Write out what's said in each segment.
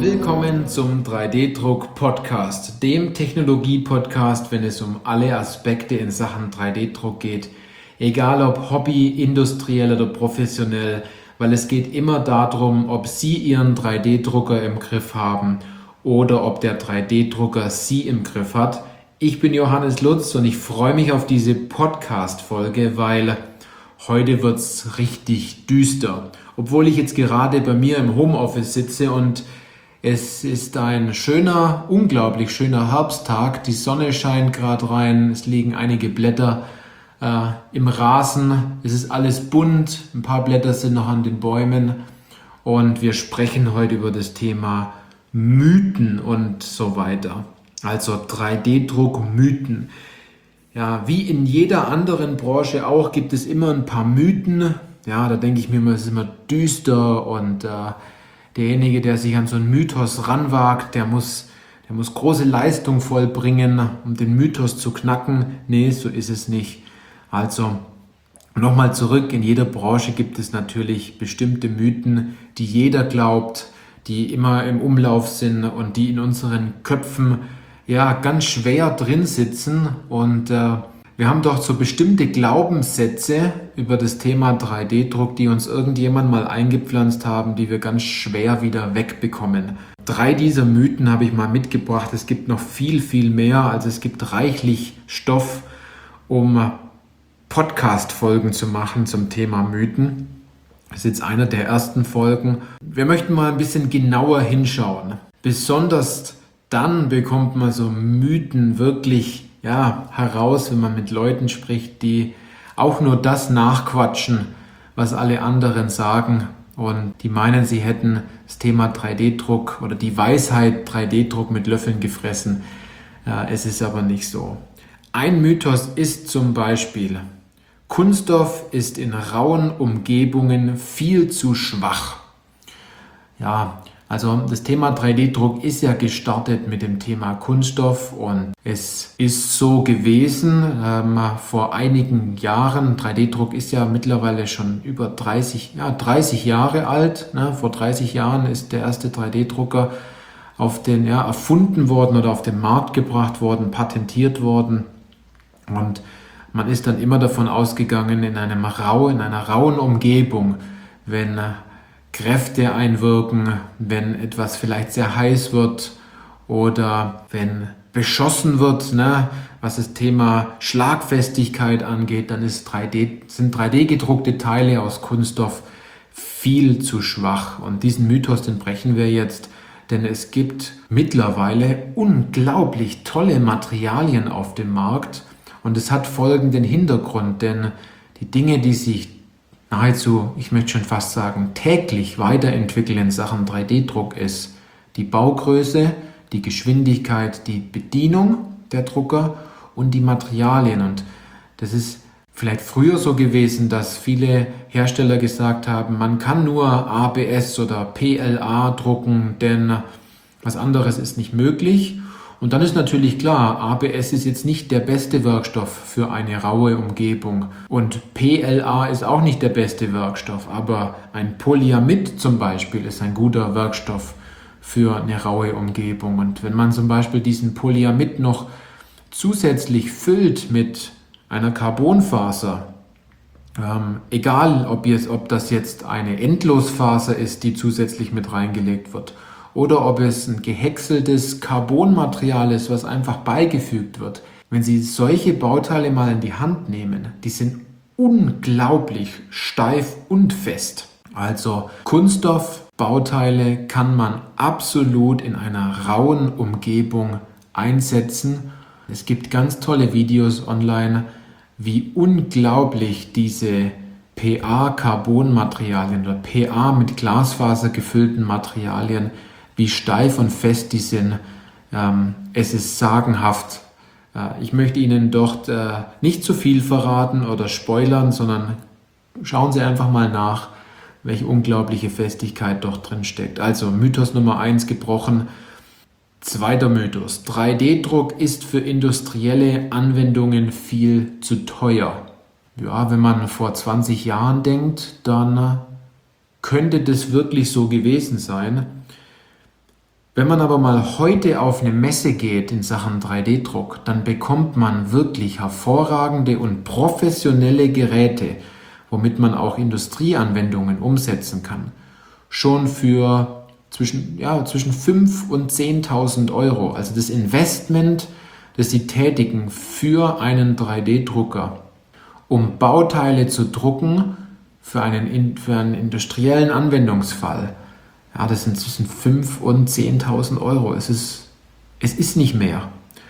Willkommen zum 3D-Druck-Podcast, dem Technologie-Podcast, wenn es um alle Aspekte in Sachen 3D-Druck geht. Egal ob Hobby, industriell oder professionell, weil es geht immer darum, ob Sie Ihren 3D-Drucker im Griff haben oder ob der 3D-Drucker Sie im Griff hat. Ich bin Johannes Lutz und ich freue mich auf diese Podcast-Folge, weil heute wird es richtig düster. Obwohl ich jetzt gerade bei mir im Homeoffice sitze und es ist ein schöner, unglaublich schöner Herbsttag. Die Sonne scheint gerade rein, es liegen einige Blätter im Rasen. Es ist alles bunt, ein paar Blätter sind noch an den Bäumen. Und wir sprechen heute über das Thema Mythen und so weiter. Also 3D-Druck-Mythen. Ja, wie in jeder anderen Branche auch gibt es immer ein paar Mythen. Ja, da denke ich mir immer, es ist immer düster und derjenige, der sich an so einen Mythos ranwagt, der muss große Leistung vollbringen, um den Mythos zu knacken. Nee, so ist es nicht. Also nochmal zurück, in jeder Branche gibt es natürlich bestimmte Mythen, die jeder glaubt, die immer im Umlauf sind und die in unseren Köpfen ja ganz schwer drin sitzen. Und wir haben doch so bestimmte Glaubenssätze über das Thema 3D-Druck, die uns irgendjemand mal eingepflanzt haben, die wir ganz schwer wieder wegbekommen. 3 dieser Mythen habe ich mal mitgebracht. Es gibt noch viel, viel mehr. Also es gibt reichlich Stoff, um Podcast-Folgen zu machen zum Thema Mythen. Das ist jetzt einer der ersten Folgen. Wir möchten mal ein bisschen genauer hinschauen. Besonders dann bekommt man so Mythen wirklich heraus, wenn man mit Leuten spricht, die auch nur das nachquatschen, was alle anderen sagen. Und die meinen, sie hätten das Thema 3D-Druck oder die Weisheit 3D-Druck mit Löffeln gefressen. Es ist aber nicht so. Ein Mythos ist zum Beispiel: Kunststoff ist in rauen Umgebungen viel zu schwach. Ja, also das Thema 3D-Druck ist ja gestartet mit dem Thema Kunststoff und es ist so gewesen vor einigen Jahren. 3D-Druck ist ja mittlerweile schon über 30 Jahre alt. Ne? Vor 30 Jahren ist der erste 3D-Drucker erfunden worden oder auf den Markt gebracht worden, patentiert worden. Und man ist dann immer davon ausgegangen, in einer rauen Umgebung, wenn Kräfte einwirken, wenn etwas vielleicht sehr heiß wird oder wenn beschossen wird, was das Thema Schlagfestigkeit angeht, dann sind 3D gedruckte Teile aus Kunststoff viel zu schwach. Und diesen Mythos, den brechen wir jetzt, denn es gibt mittlerweile unglaublich tolle Materialien auf dem Markt und es hat folgenden Hintergrund, denn die Dinge, die sich nahezu, ich möchte schon fast sagen, täglich weiterentwickeln in Sachen 3D-Druck ist die Baugröße, die Geschwindigkeit, die Bedienung der Drucker und die Materialien. Und das ist vielleicht früher so gewesen, dass viele Hersteller gesagt haben, man kann nur ABS oder PLA drucken, denn was anderes ist nicht möglich. Und dann ist natürlich klar, ABS ist jetzt nicht der beste Werkstoff für eine raue Umgebung und PLA ist auch nicht der beste Werkstoff, aber ein Polyamid zum Beispiel ist ein guter Werkstoff für eine raue Umgebung. Und wenn man zum Beispiel diesen Polyamid noch zusätzlich füllt mit einer Carbonfaser, egal ob das jetzt eine Endlosfaser ist, die zusätzlich mit reingelegt wird, oder ob es ein gehäckseltes Carbonmaterial ist, was einfach beigefügt wird. Wenn Sie solche Bauteile mal in die Hand nehmen, die sind unglaublich steif und fest. Also Kunststoffbauteile kann man absolut in einer rauen Umgebung einsetzen. Es gibt ganz tolle Videos online, wie unglaublich diese PA-Carbonmaterialien oder PA mit Glasfaser gefüllten Materialien, wie steif und fest die sind. Es ist sagenhaft. Ich möchte Ihnen dort nicht zu viel verraten oder spoilern, sondern schauen Sie einfach mal nach, welche unglaubliche Festigkeit dort drin steckt. Also Mythos Nummer 1 gebrochen. Zweiter Mythos: 3D-Druck ist für industrielle Anwendungen viel zu teuer. Ja, wenn man vor 20 Jahren denkt, dann könnte das wirklich so gewesen sein. Wenn man aber mal heute auf eine Messe geht in Sachen 3D-Druck, dann bekommt man wirklich hervorragende und professionelle Geräte, womit man auch Industrieanwendungen umsetzen kann. Schon für zwischen 5.000 und 10.000 Euro. Also das Investment, das Sie tätigen für einen 3D-Drucker, um Bauteile zu drucken für einen industriellen Anwendungsfall. Ja, das sind zwischen 5.000 und 10.000 Euro. Es ist nicht mehr.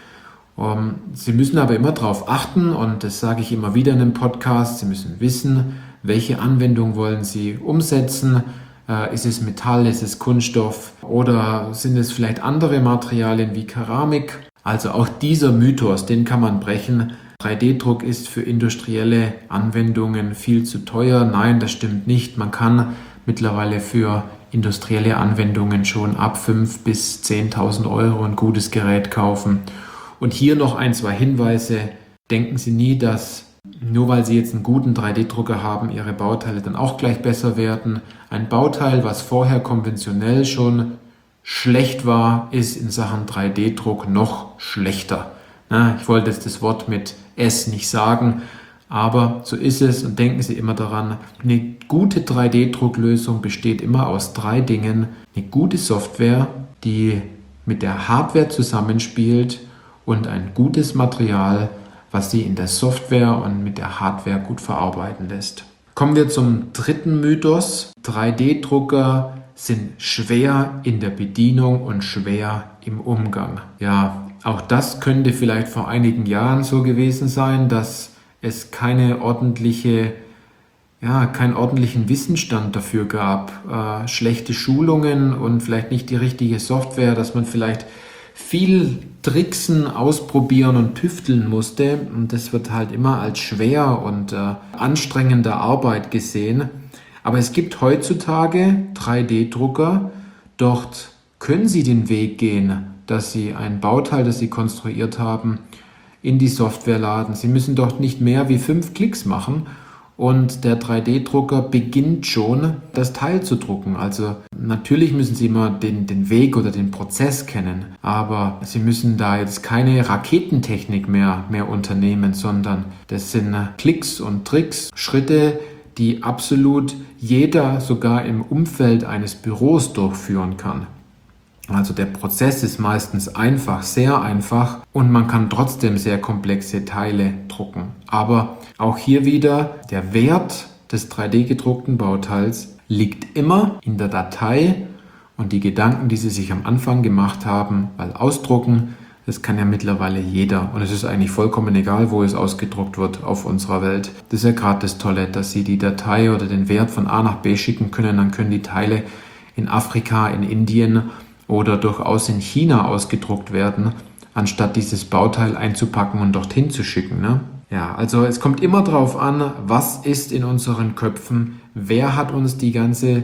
Sie müssen aber immer darauf achten, und das sage ich immer wieder in einem Podcast, Sie müssen wissen, welche Anwendung wollen Sie umsetzen. Ist es Metall, ist es Kunststoff oder sind es vielleicht andere Materialien wie Keramik? Also auch dieser Mythos, den kann man brechen. 3D-Druck ist für industrielle Anwendungen viel zu teuer. Nein, das stimmt nicht. Man kann mittlerweile für industrielle Anwendungen schon ab 5.000 bis 10.000 Euro ein gutes Gerät kaufen. Und hier noch ein, zwei Hinweise. Denken Sie nie, dass nur weil Sie jetzt einen guten 3D-Drucker haben, Ihre Bauteile dann auch gleich besser werden. Ein Bauteil, was vorher konventionell schon schlecht war, ist in Sachen 3D-Druck noch schlechter. Ich wollte jetzt das Wort mit S nicht sagen, aber so ist es, und denken Sie immer daran, eine gute 3D-Drucklösung besteht immer aus 3 Dingen. Eine gute Software, die mit der Hardware zusammenspielt, und ein gutes Material, was Sie in der Software und mit der Hardware gut verarbeiten lässt. Kommen wir zum dritten Mythos. 3D-Drucker sind schwer in der Bedienung und schwer im Umgang. Ja, auch das könnte vielleicht vor einigen Jahren so gewesen sein, dass es keinen ordentlichen Wissensstand dafür gab, schlechte Schulungen und vielleicht nicht die richtige Software, dass man vielleicht viel tricksen, ausprobieren und tüfteln musste, und das wird halt immer als schwer und anstrengende Arbeit gesehen. Aber es gibt heutzutage 3D-Drucker, dort können Sie den Weg gehen, dass Sie ein Bauteil, das Sie konstruiert haben, in die Software laden. Sie müssen dort nicht mehr wie 5 Klicks machen und der 3D-Drucker beginnt schon, das Teil zu drucken. Also natürlich müssen Sie immer den Weg oder den Prozess kennen, aber Sie müssen da jetzt keine Raketentechnik mehr unternehmen, sondern das sind Klicks und Tricks, Schritte, die absolut jeder sogar im Umfeld eines Büros durchführen kann. Also der Prozess ist meistens einfach, sehr einfach, und man kann trotzdem sehr komplexe Teile drucken. Aber auch hier wieder, der Wert des 3D-gedruckten Bauteils liegt immer in der Datei, und die Gedanken, die Sie sich am Anfang gemacht haben, weil ausdrucken, das kann ja mittlerweile jeder, und es ist eigentlich vollkommen egal, wo es ausgedruckt wird auf unserer Welt. Das ist ja gerade das Tolle, dass Sie die Datei oder den Wert von A nach B schicken können, dann können die Teile in Afrika, in Indien oder durchaus in China ausgedruckt werden, anstatt dieses Bauteil einzupacken und dorthin zu schicken. Ja, also es kommt immer darauf an, was ist in unseren Köpfen, wer hat uns die ganzen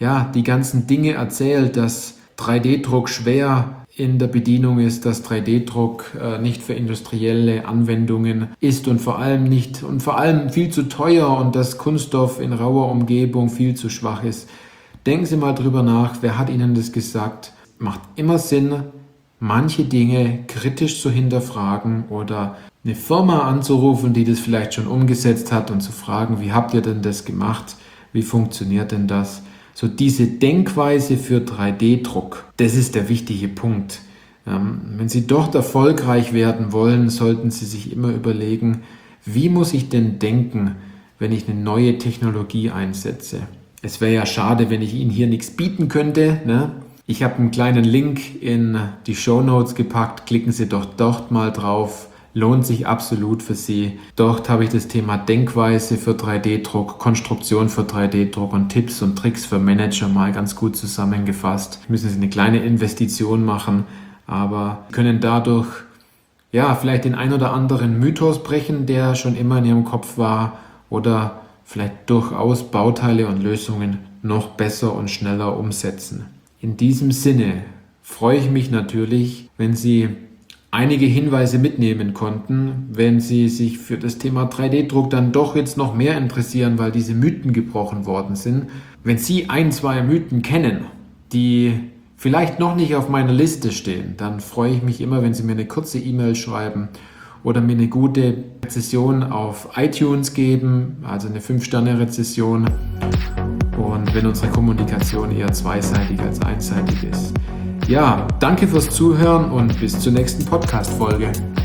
Dinge erzählt, dass 3D-Druck schwer in der Bedienung ist, dass 3D-Druck nicht für industrielle Anwendungen ist und vor allem viel zu teuer, und dass Kunststoff in rauer Umgebung viel zu schwach ist. Denken Sie mal drüber nach, wer hat Ihnen das gesagt? Macht immer Sinn, manche Dinge kritisch zu hinterfragen oder eine Firma anzurufen, die das vielleicht schon umgesetzt hat, und zu fragen, wie habt ihr denn das gemacht? Wie funktioniert denn das? So diese Denkweise für 3D-Druck, das ist der wichtige Punkt. Wenn Sie dort erfolgreich werden wollen, sollten Sie sich immer überlegen, wie muss ich denn denken, wenn ich eine neue Technologie einsetze? Es wäre ja schade, wenn ich Ihnen hier nichts bieten könnte, ne? Ich habe einen kleinen Link in die Shownotes gepackt, klicken Sie doch dort mal drauf, lohnt sich absolut für Sie. Dort habe ich das Thema Denkweise für 3D-Druck, Konstruktion für 3D-Druck und Tipps und Tricks für Manager mal ganz gut zusammengefasst. Müssen Sie eine kleine Investition machen, aber können dadurch vielleicht den ein oder anderen Mythos brechen, der schon immer in Ihrem Kopf war, oder vielleicht durchaus Bauteile und Lösungen noch besser und schneller umsetzen. In diesem Sinne freue ich mich natürlich, wenn Sie einige Hinweise mitnehmen konnten, wenn Sie sich für das Thema 3D-Druck dann doch jetzt noch mehr interessieren, weil diese Mythen gebrochen worden sind. Wenn Sie 1, 2 Mythen kennen, die vielleicht noch nicht auf meiner Liste stehen, dann freue ich mich immer, wenn Sie mir eine kurze E-Mail schreiben oder mir eine gute Rezession auf iTunes geben, also eine 5-Sterne-Rezession. Und wenn unsere Kommunikation eher zweiseitig als einseitig ist. Ja, danke fürs Zuhören und bis zur nächsten Podcast-Folge.